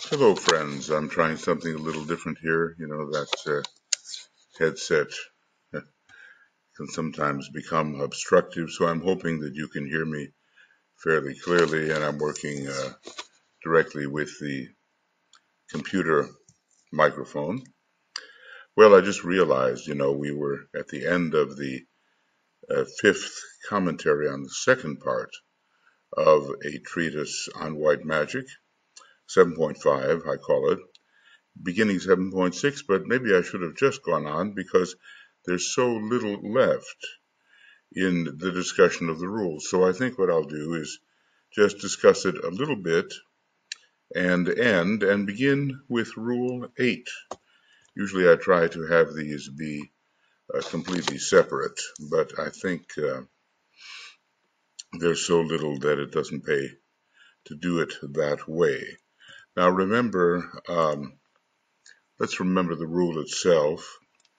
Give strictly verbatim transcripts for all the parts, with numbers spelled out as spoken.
Hello, friends. I'm trying something a little different here. You know, that uh, headset can sometimes become obstructive, so I'm hoping that you can hear me fairly clearly, and I'm working uh, directly with the computer microphone. Well, I just realized, you know, we were at the end of the uh, fifth commentary on the second part of a treatise on white magic, seven point five, I call it, beginning seven point six, but maybe I should have just gone on because there's so little left in the discussion of the rules. So I think what I'll do is just discuss it a little bit and end and begin with Rule eight. Usually I try to have these be uh, completely separate, but I think uh, there's so little that it doesn't pay to do it that way. Now remember, um, let's remember the rule itself.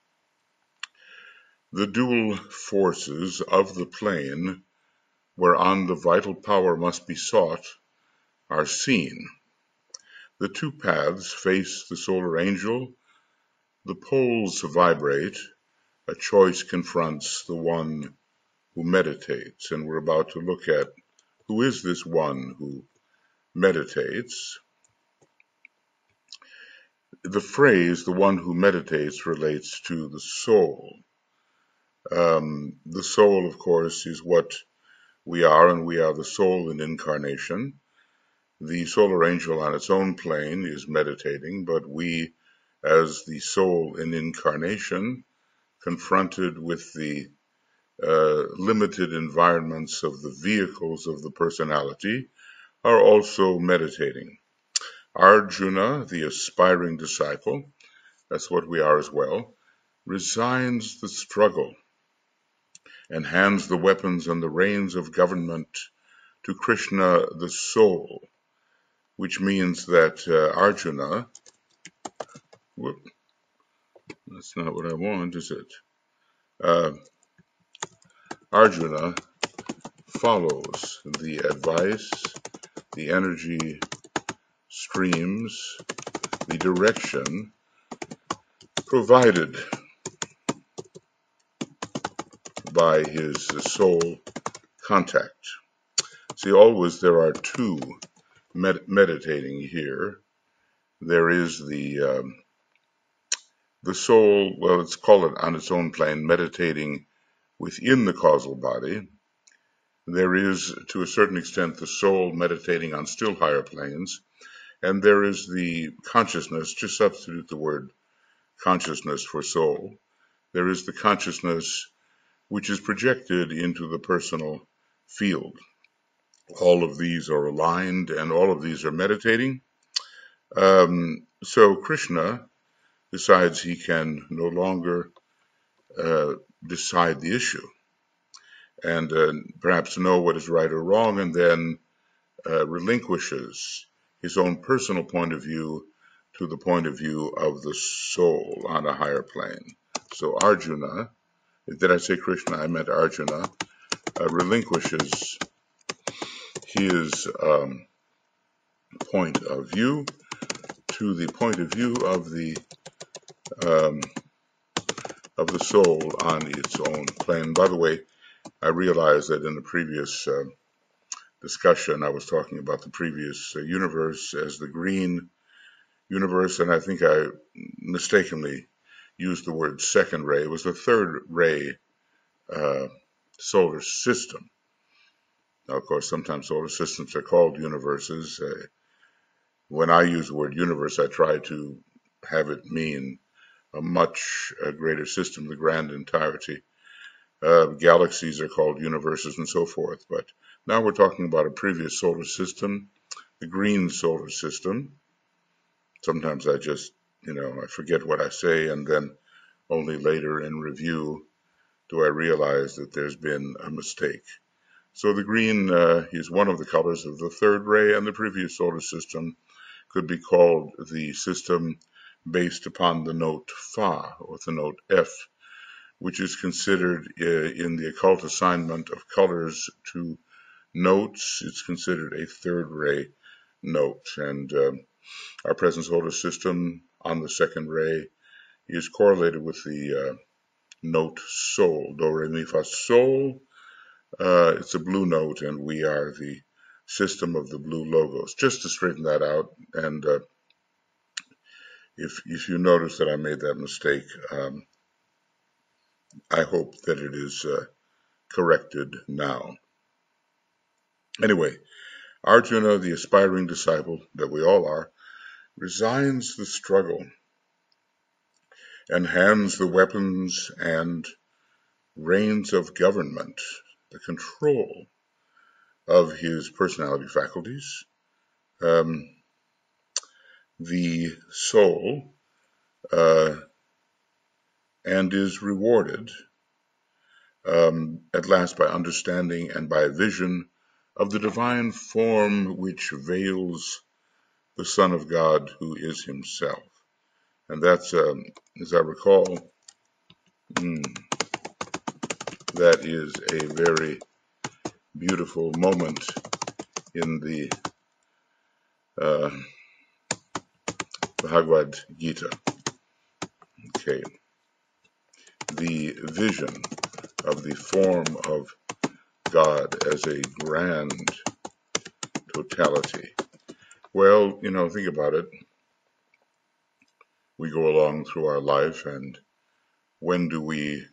The dual forces of the plane whereon the vital power must be sought are seen. The two paths face the solar angel, the poles vibrate, a choice confronts the one who meditates. And we're about to look at who is this one who meditates. The phrase, the one who meditates, relates to the soul. Um, the soul, of course, is what we are, and we are the soul in incarnation. The solar angel on its own plane is meditating, but we, as the soul in incarnation, confronted with the uh, limited environments of the vehicles of the personality, are also meditating. Arjuna, the aspiring disciple, that's what we are as well, resigns the struggle and hands the weapons and the reins of government to Krishna the soul, which means that uh, Arjuna, whoop, that's not what I want, is it? Uh, Arjuna follows the advice, the energy streams, the direction provided by his soul contact. See, always there are two med- meditating here. There is the um, the soul, well, let's call it on its own plane, meditating within the causal body. There is, to a certain extent, the soul meditating on still higher planes. And there is the consciousness, just substitute the word consciousness for soul. There is the consciousness which is projected into the personal field. All of these are aligned and all of these are meditating. Um, so Krishna decides he can no longer uh, decide the issue and uh, perhaps know what is right or wrong, and then uh, relinquishes his own personal point of view to the point of view of the soul on a higher plane. So Arjuna, did I say Krishna? I meant Arjuna, uh, relinquishes his um, point of view to the point of view of the um, of the soul on its own plane. By the way, I realized that in the previous uh, discussion, I was talking about the previous uh, universe as the green universe, and I think I mistakenly used the word second ray. It was the third ray uh, solar system. Now, of course, sometimes solar systems are called universes. Uh, when I use the word universe, I try to have it mean a much uh, greater system, the grand entirety. Uh, galaxies are called universes and so forth. But now we're talking about a previous solar system, the green solar system. Sometimes I just, you know, I forget what I say, and then only later in review do I realize that there's been a mistake. So the green uh, is one of the colors of the third ray, and the previous solar system could be called the system based upon the note Fa, or the note F, which is considered uh, in the occult assignment of colors to notes. It's considered a third ray note. And um, our present solar system on the second ray is correlated with the uh, note sol, do, re, mi, fa, sol. Uh, it's a blue note, and we are the system of the blue logos. Just to straighten that out, and uh, if if you notice that I made that mistake, um, I hope that it is uh, corrected now. Anyway, Arjuna, the aspiring disciple that we all are, resigns the struggle and hands the weapons and reins of government, the control of his personality faculties, um, the soul, uh, and is rewarded um, at last by understanding and by a vision of the divine form which veils the Son of God who is himself. And that's, um, as I recall, mm, that is a very beautiful moment in the uh, Bhagavad Gita. Okay, the vision of the form of God as a grand totality. Well, you know, think about it. We go along through our life, and when do we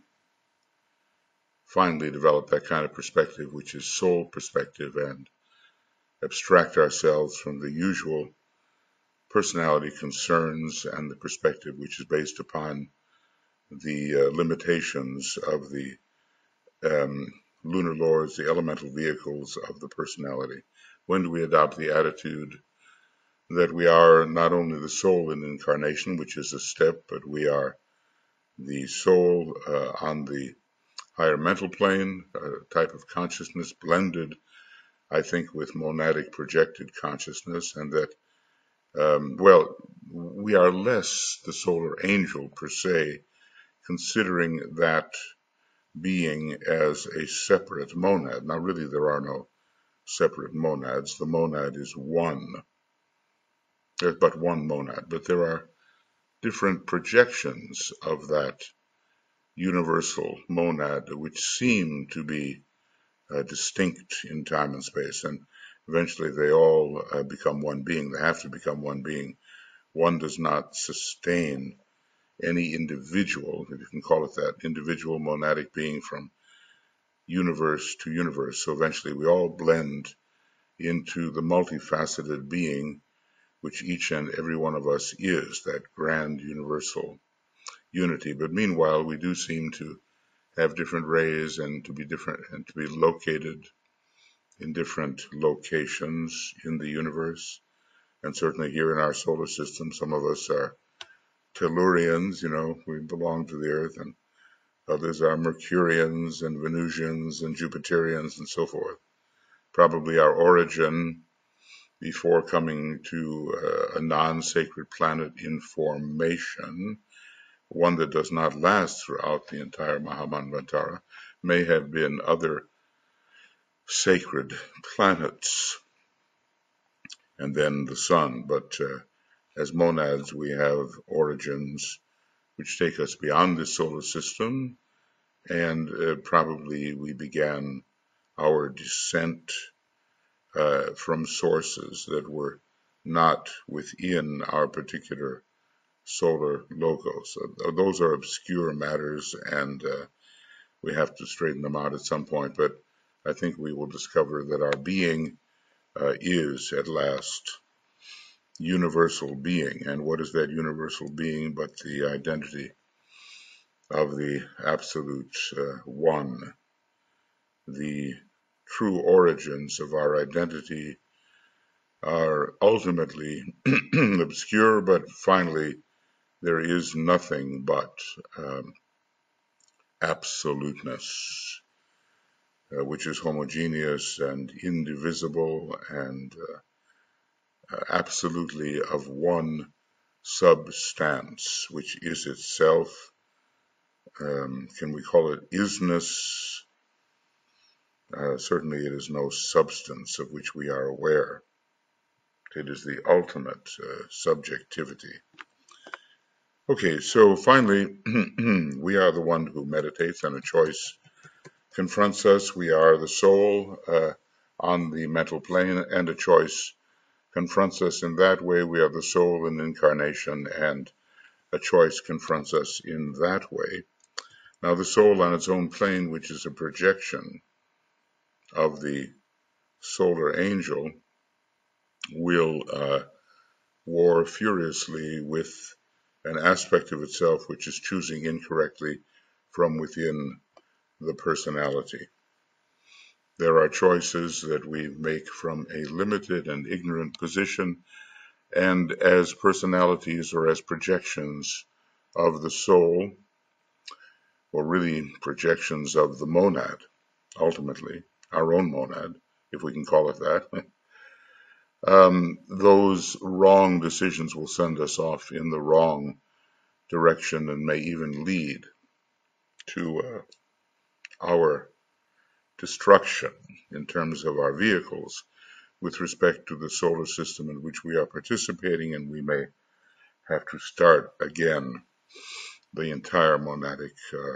finally develop that kind of perspective, which is soul perspective, and abstract ourselves from the usual personality concerns and the perspective which is based upon the uh, limitations of the um, lunar lords, the elemental vehicles of the personality? When do we adopt the attitude that we are not only the soul in incarnation, which is a step, but we are the soul uh, on the higher mental plane, a type of consciousness blended, I think, with monadic projected consciousness, and that, um, well, we are less the solar angel per se, considering that being as a separate monad. Now, really, there are no separate monads. The monad is one. There's but one monad, but there are different projections of that universal monad which seem to be uh, distinct in time and space, and eventually they all uh, become one being. They have to become one being. One does not sustain any individual, if you can call it that, individual monadic being from universe to universe. So eventually we all blend into the multifaceted being which each and every one of us is, that grand universal unity. But meanwhile, we do seem to have different rays and to be different and to be located in different locations in the universe. And certainly here in our solar system, some of us are Tellurians, you know, we belong to the Earth, and others are Mercurians and Venusians and Jupiterians and so forth. Probably our origin before coming to uh, a non-sacred planet in formation, one that does not last throughout the entire Mahamanvantara, may have been other sacred planets, and then the sun. But uh, as monads, we have origins which take us beyond the solar system, and uh, probably we began our descent uh, from sources that were not within our particular solar logos. Uh, those are obscure matters, and uh, we have to straighten them out at some point, but I think we will discover that our being uh, is at last universal being. And what is that universal being but the identity of the absolute uh, one? The true origins of our identity are ultimately obscure, but finally there is nothing but um, absoluteness, uh, which is homogeneous and indivisible and uh, absolutely of one substance, which is itself, um, can we call it isness? Uh, certainly it is no substance of which we are aware. It is the ultimate uh, subjectivity. Okay, so finally, we are the one who meditates, and a choice confronts us. We are the soul uh, on the mental plane, and a choice confronts us in that way. We are the soul in incarnation, and a choice confronts us in that way. Now, the soul on its own plane, which is a projection of the solar angel, will uh, war furiously with an aspect of itself which is choosing incorrectly from within the personality. There are choices that we make from a limited and ignorant position, and as personalities or as projections of the soul, or really projections of the monad, ultimately, our own monad, if we can call it that, um, those wrong decisions will send us off in the wrong direction and may even lead to uh, our destruction in terms of our vehicles with respect to the solar system in which we are participating, and we may have to start again the entire monadic uh,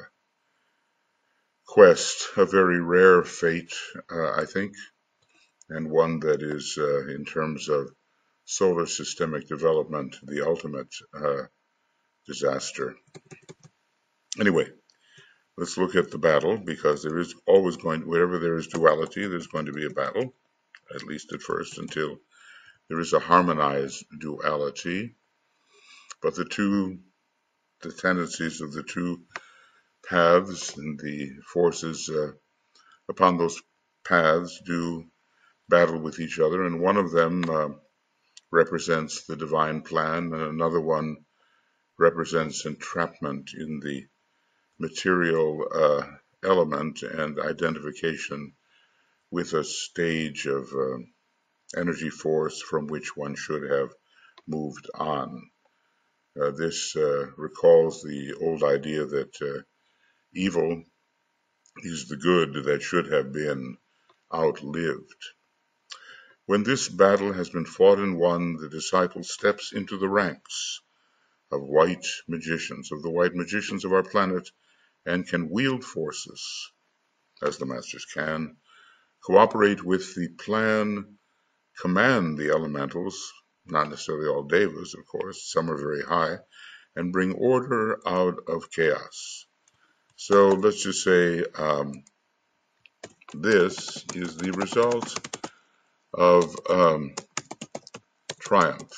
quest. A very rare fate, uh, I think, and one that is, uh, in terms of solar systemic development, the ultimate uh, disaster. Anyway, let's look at the battle, because there is always going to, wherever there is duality, there's going to be a battle, at least at first, until there is a harmonized duality. But the two, the tendencies of the two paths and the forces uh, upon those paths do battle with each other, and one of them uh, represents the divine plan, and another one represents entrapment in the material uh, element and identification with a stage of uh, energy force from which one should have moved on. Uh, this uh, recalls the old idea that uh, evil is the good that should have been outlived. When this battle has been fought and won, the disciple steps into the ranks of white magicians, of the white magicians of our planet, and can wield forces, as the masters can, cooperate with the plan, command the elementals, not necessarily all devas, of course, some are very high, and bring order out of chaos. So let's just say um, this is the result of um, triumph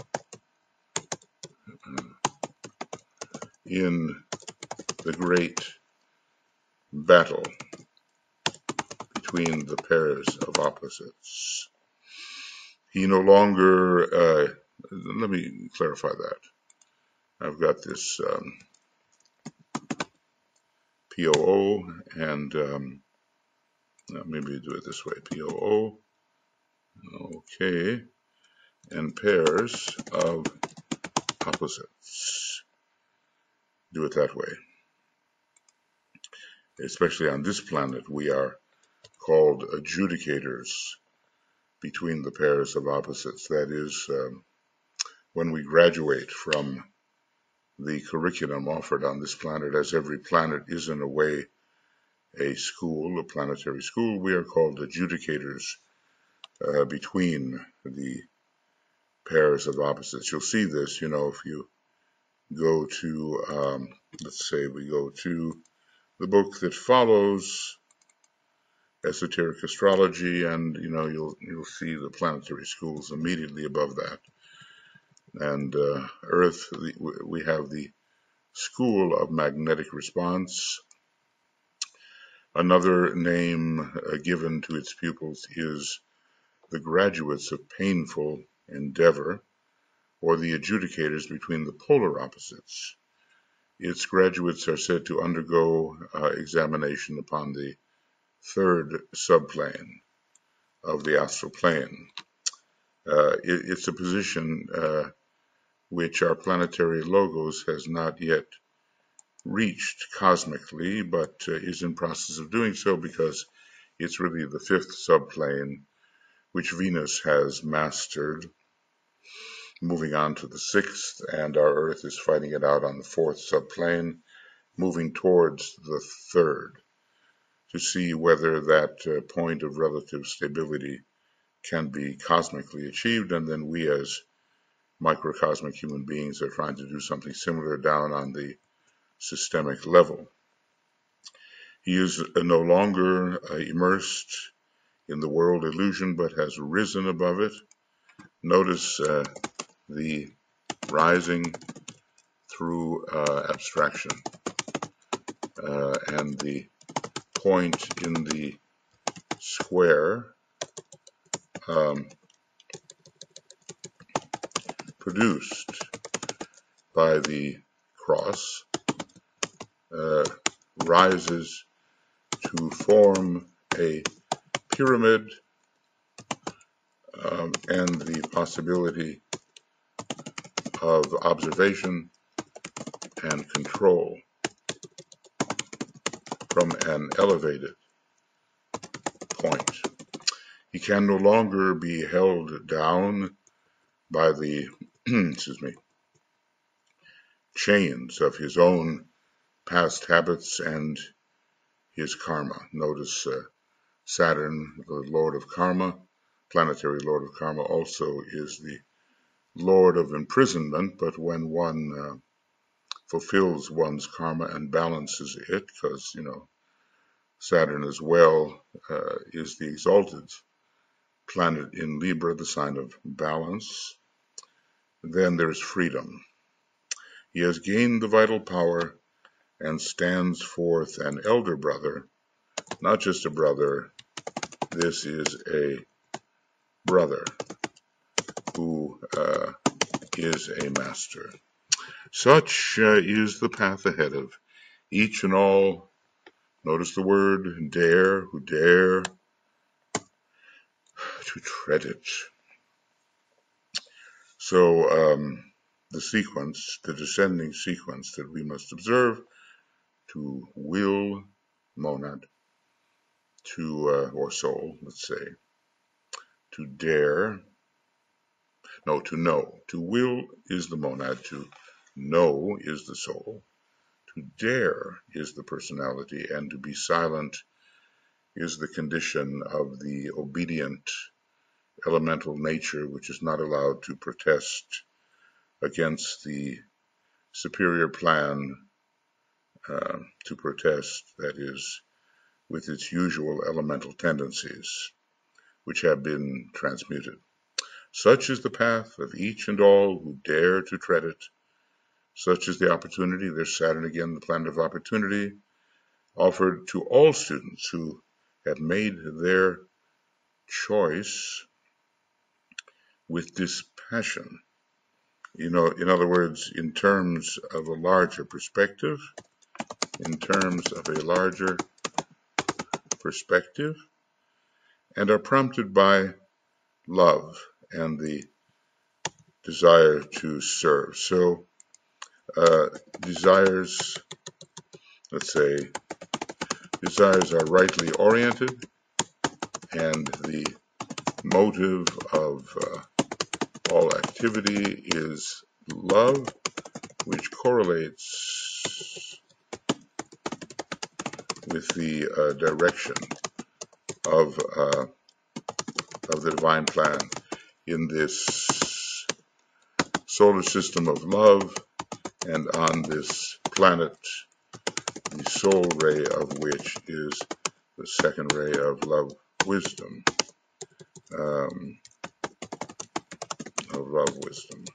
in the great battle between the pairs of opposites. He no longer, uh, let me clarify that. I've got this um, P O O, and um, maybe do it this way, P O O, okay, and pairs of opposites. Do it that way. Especially on this planet, we are called adjudicators between the pairs of opposites. That is, um, when we graduate from the curriculum offered on this planet, as every planet is in a way a school, a planetary school, we are called adjudicators uh, between the pairs of opposites. You'll see this, you know, if you go to, um, let's say we go to the book that follows, Esoteric Astrology, and you know you'll you'll see the planetary schools immediately above that. And uh, Earth, we have the School of Magnetic Response. Another name uh, given to its pupils is the graduates of painful endeavor, or the adjudicators between the polar opposites. Its graduates are said to undergo uh, examination upon the third subplane of the astral plane. Uh, it, it's a position uh, which our planetary logos has not yet reached cosmically, but uh, is in process of doing so, because it's really the fifth subplane which Venus has mastered. moving on to the sixth, and our Earth is fighting it out on the fourth subplane, moving towards the third, to see whether that uh, point of relative stability can be cosmically achieved, and then we as microcosmic human beings are trying to do something similar down on the systemic level. He is uh, no longer uh, immersed in the world illusion, but has risen above it. Notice uh, the rising through uh, abstraction, uh, and the point in the square um, produced by the cross uh, rises to form a pyramid, um, and the possibility of observation and control from an elevated point. He can no longer be held down by the excuse me, chains of his own past habits and his karma. Notice uh, Saturn, the lord of karma, planetary lord of karma, also is the lord of imprisonment, but when one uh, fulfills one's karma and balances it, because, you know, Saturn as well uh, is the exalted planet in Libra, the sign of balance, then there's freedom. He has gained the vital power and stands forth an elder brother, not just a brother, this is a brother who uh, is a master. Such uh, is the path ahead of each and all. Notice the word dare, who dare to tread it. So um, the sequence, the descending sequence that we must observe: to will, monad, to, uh, or soul, let's say, to dare, no, to know. To will is the monad, to know is the soul, to dare is the personality, and to be silent is the condition of the obedient elemental nature, which is not allowed to protest against the superior plan, uh, to protest, that is, with its usual elemental tendencies, which have been transmuted. Such is the path of each and all who dare to tread it. Such is the opportunity, there's Saturn again, the planet of opportunity, offered to all students who have made their choice with dispassion. You know, in other words, in terms of a larger perspective, in terms of a larger perspective, and are prompted by love and the desire to serve. So, uh, desires, let's say, desires are rightly oriented, and the motive of uh, all activity is love, which correlates with the uh, direction of uh, of the divine plan in this solar system of love, and on this planet, the soul ray of which is the second ray of love wisdom, um, of love wisdom.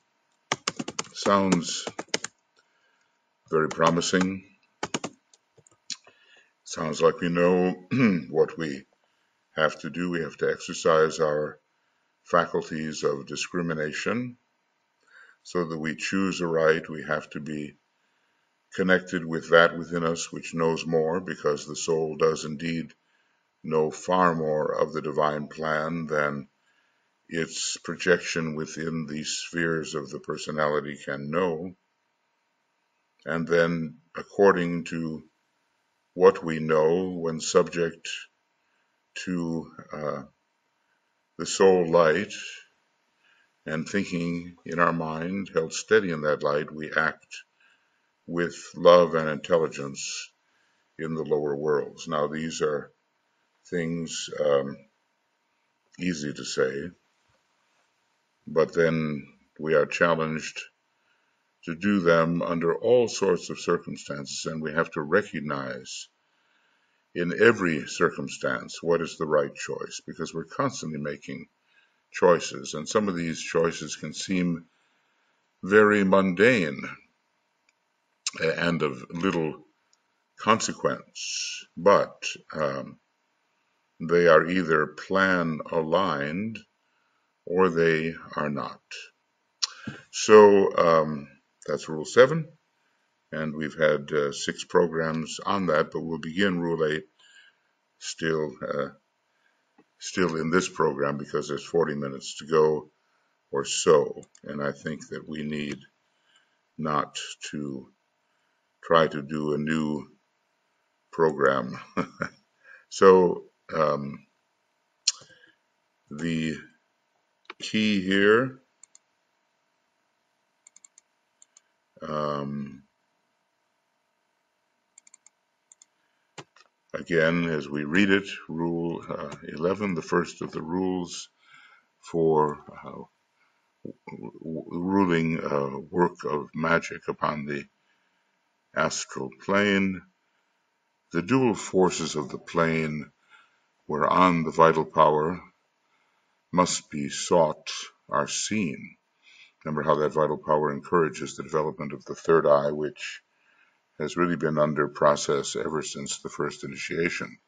Sounds very promising. Sounds like we know what we have to do. We have to exercise our faculties of discrimination so that we choose aright. We have to be connected with that within us which knows more, because the soul does indeed know far more of the divine plan than its projection within the spheres of the personality can know. And then, according to what we know, when subject to uh, the soul light And thinking in our mind, held steady in that light, we act with love and intelligence in the lower worlds. Now, these are things um, easy to say, but then we are challenged to do them under all sorts of circumstances, and we have to recognize in every circumstance what is the right choice, because we're constantly making choices, and some of these choices can seem very mundane and of little consequence, but um, they are either plan aligned or they are not. So um, that's rule seven, and we've had uh, six programs on that, but we'll begin rule eight still uh, still in this program because there's forty minutes to go or so, and I think that we need not to try to do a new program. So um, the key here, um, again, as we read it, Rule uh, eleven, the first of the rules for uh, ruling uh, work of magic upon the astral plane. The dual forces of the plane whereon the vital power must be sought are seen. Remember how that vital power encourages the development of the third eye, which has really been under process ever since the first initiation.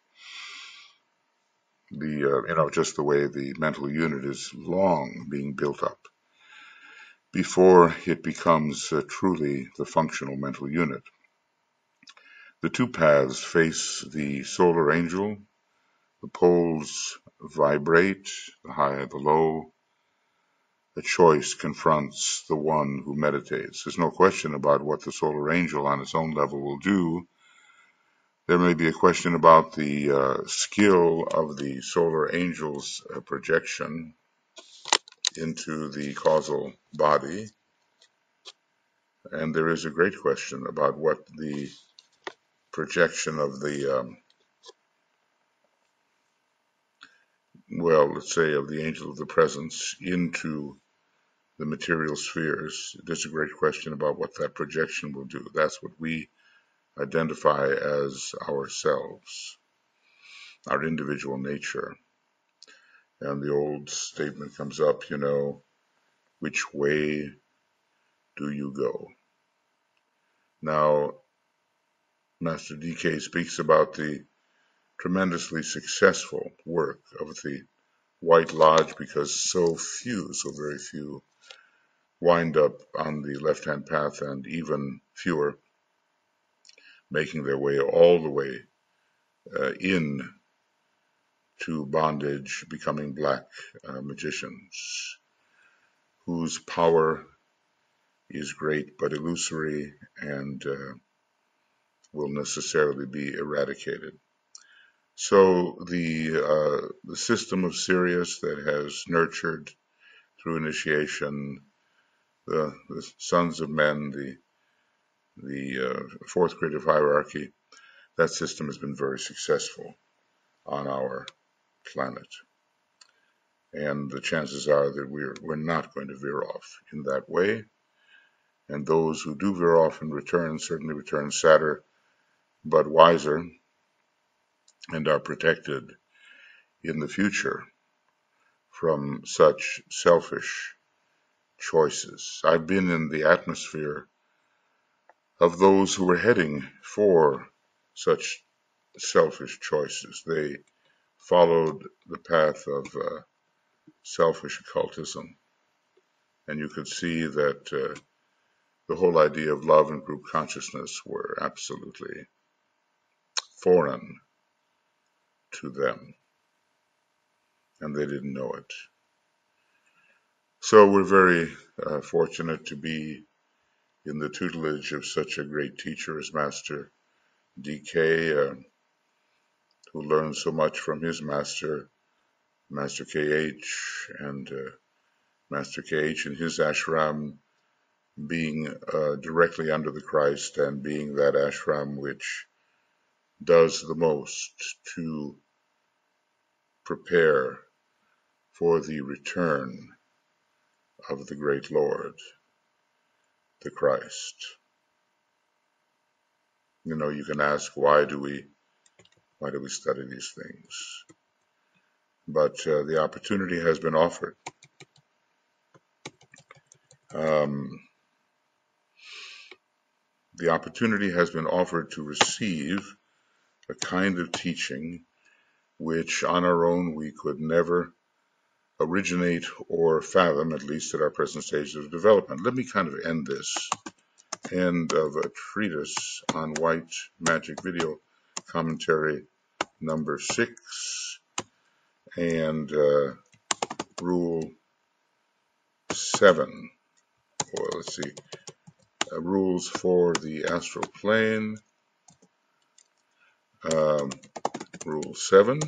The uh, you know just the way the mental unit is long being built up before it becomes uh, truly the functional mental unit. The two paths face the solar angel. The poles vibrate, the high, the low. The choice confronts the one who meditates. There's no question about what the solar angel on its own level will do. There may be a question about the uh, skill of the solar angel's uh, projection into the causal body. And there is a great question about what the projection of the, um, well, let's say of the angel of the presence into the material spheres. There's a great question about what that projection will do. That's what we identify as ourselves, our individual nature. And the old statement comes up, you know, which way do you go? Now, Master D K speaks about the tremendously successful work of the White Lodge because so few, so very few, wind up on the left-hand path and even fewer making their way all the way uh, in to bondage, becoming black uh, magicians whose power is great but illusory and uh, will necessarily be eradicated. So the uh, the system of Sirius that has nurtured through initiation the, the sons of men, the the uh, fourth grid of hierarchy, that system has been very successful on our planet. And the chances are that we're we're not going to veer off in that way. And those who do veer off and return certainly return sadder but wiser and are protected in the future from such selfish choices. I've been in the atmosphere of those who were heading for such selfish choices. They followed the path of uh, selfish occultism, and you could see that uh, the whole idea of love and group consciousness were absolutely foreign to them, and they didn't know it. So we're very uh, fortunate to be in the tutelage of such a great teacher as Master D K, uh, who learned so much from his master, Master K H, and uh, Master K H in his ashram being uh, directly under the Christ and being that ashram which does the most to prepare for the return of the great Lord, the Christ. You know, you can ask, why do we, why do we study these things? But uh, the opportunity has been offered. Um, the opportunity has been offered to receive a kind of teaching which on our own we could never originate or fathom, at least at our present stage of development. Let me kind of end this end of a treatise on white magic video commentary number six and uh, rule seven, or let's see, uh, rules for the astral plane, um, rule seven,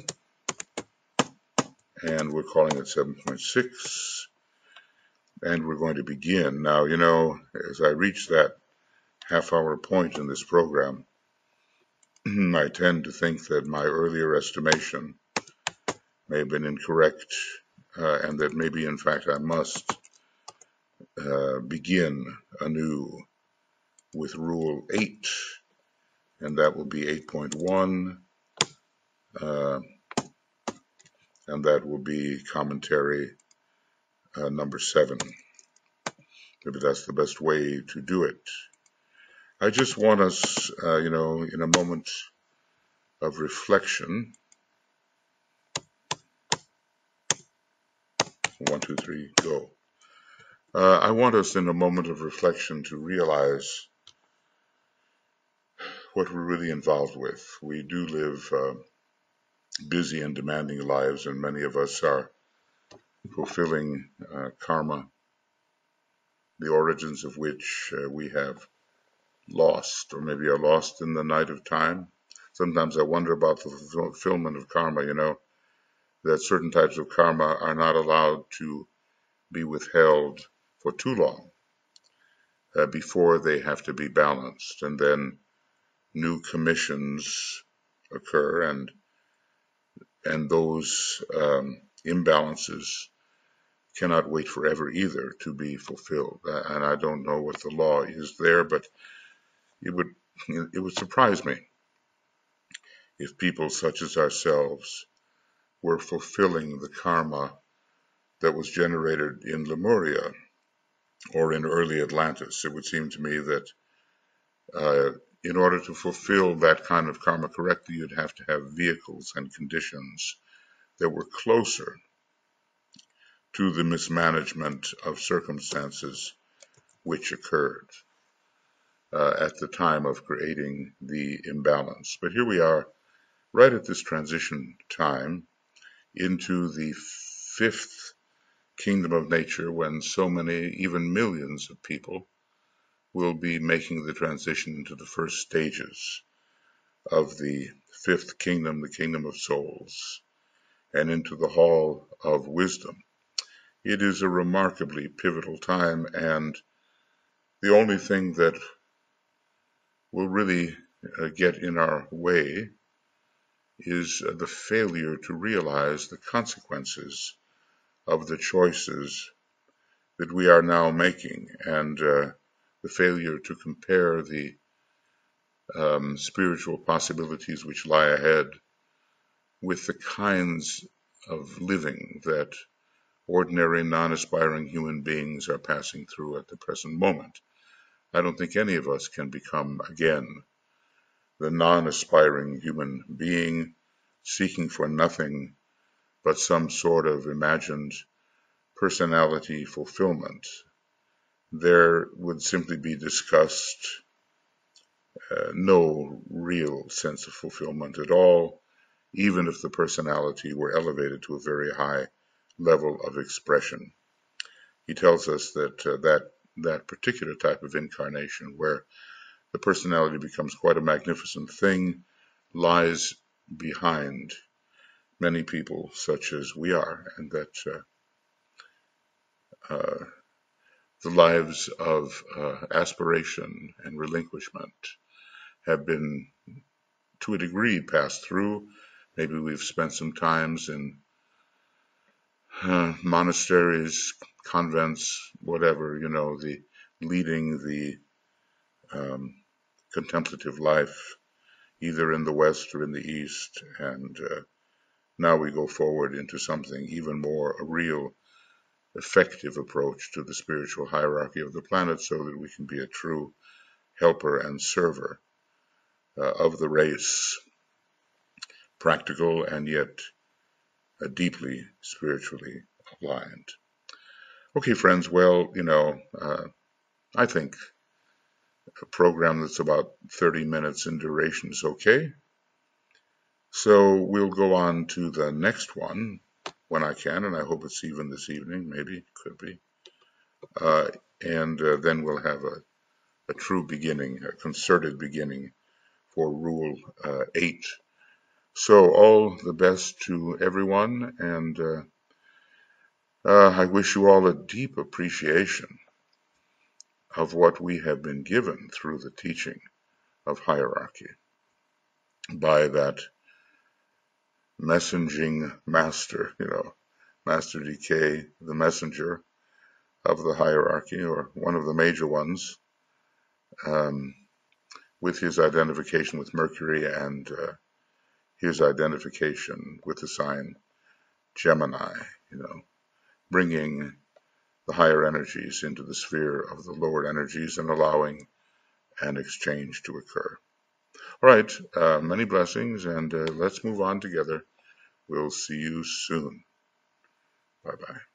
and we're calling it seven point six, and we're going to begin. Now, you know, as I reach that half hour point in this program, I tend to think that my earlier estimation may have been incorrect, uh, and that maybe, in fact, I must uh, begin anew with Rule eight, and that will be eight point one, uh, and that will be commentary uh, number seven. Maybe that's the best way to do it. I just want us, uh, you know, in a moment of reflection. One, two, three, go. Uh, I want us in a moment of reflection to realize what we're really involved with. We do live uh, busy and demanding lives, and many of us are fulfilling uh, karma, the origins of which uh, we have lost, or maybe are lost in the night of time. Sometimes I wonder about the fulfillment of karma, you know, that certain types of karma are not allowed to be withheld for too long uh, before they have to be balanced, and then new commissions occur, and and those um, imbalances cannot wait forever either to be fulfilled. Uh, and I don't know what the law is there, but it would it would surprise me if people such as ourselves were fulfilling the karma that was generated in Lemuria or in early Atlantis. It would seem to me that uh, in order to fulfill that kind of karma correctly, you'd have to have vehicles and conditions that were closer to the mismanagement of circumstances which occurred uh, at the time of creating the imbalance. But here we are, right at this transition time into the fifth kingdom of nature, when so many, even millions of people, will be making the transition into the first stages of the fifth kingdom, the kingdom of souls, and into the hall of wisdom. It is a remarkably pivotal time, and the only thing that will really uh, get in our way is uh, the failure to realize the consequences of the choices that we are now making, and uh, the failure to compare the um, spiritual possibilities which lie ahead with the kinds of living that ordinary, non-aspiring human beings are passing through at the present moment. I don't think any of us can become again the non-aspiring human being seeking for nothing but some sort of imagined personality fulfillment. There would simply be discussed uh, no real sense of fulfillment at all, even if the personality were elevated to a very high level of expression. He tells us that uh, that that particular type of incarnation, where the personality becomes quite a magnificent thing, lies behind many people such as we are, and that uh, uh, the lives of uh, aspiration and relinquishment have been, to a degree, passed through. Maybe we've spent some times in uh, monasteries, convents, whatever, you know, the leading the um, contemplative life, either in the West or in the East. And uh, now we go forward into something even more, a real effective approach to the spiritual hierarchy of the planet so that we can be a true helper and server uh, of the race, practical and yet uh, deeply spiritually aligned. Okay, friends, well, you know, uh, I think a program that's about thirty minutes in duration is okay. So we'll go on to the next one when I can, and I hope it's even this evening, maybe, could be. Uh, and uh, then we'll have a, a true beginning, a concerted beginning for Rule uh, eight. So all the best to everyone, and uh, uh, I wish you all a deep appreciation of what we have been given through the teaching of hierarchy by that messaging master, you know, Master D K, the messenger of the hierarchy, or one of the major ones, um, with his identification with Mercury and uh, his identification with the sign Gemini, you know, bringing the higher energies into the sphere of the lower energies and allowing an exchange to occur. All right, uh, many blessings, and uh, let's move on together. We'll see you soon. Bye bye.